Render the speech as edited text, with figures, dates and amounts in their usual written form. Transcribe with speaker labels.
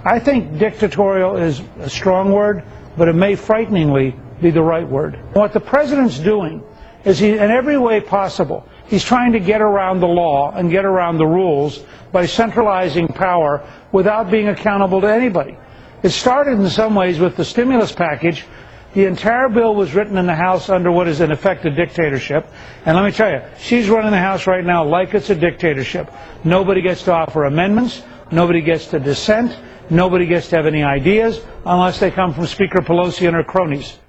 Speaker 1: I think dictatorial is a strong word, but it may frighteningly be the right word. What the president's doing is in every way possible, he's trying to get around the law and get around the rules by centralizing power without being accountable to anybody. It started in some ways with the stimulus package. The entire bill was written in the House under what is in effect a dictatorship. And let me tell you, she's running the House right now like it's a dictatorship. Nobody gets to offer amendments. Nobody gets to dissent. Nobody gets to have any ideas unless they come from Speaker Pelosi and her cronies.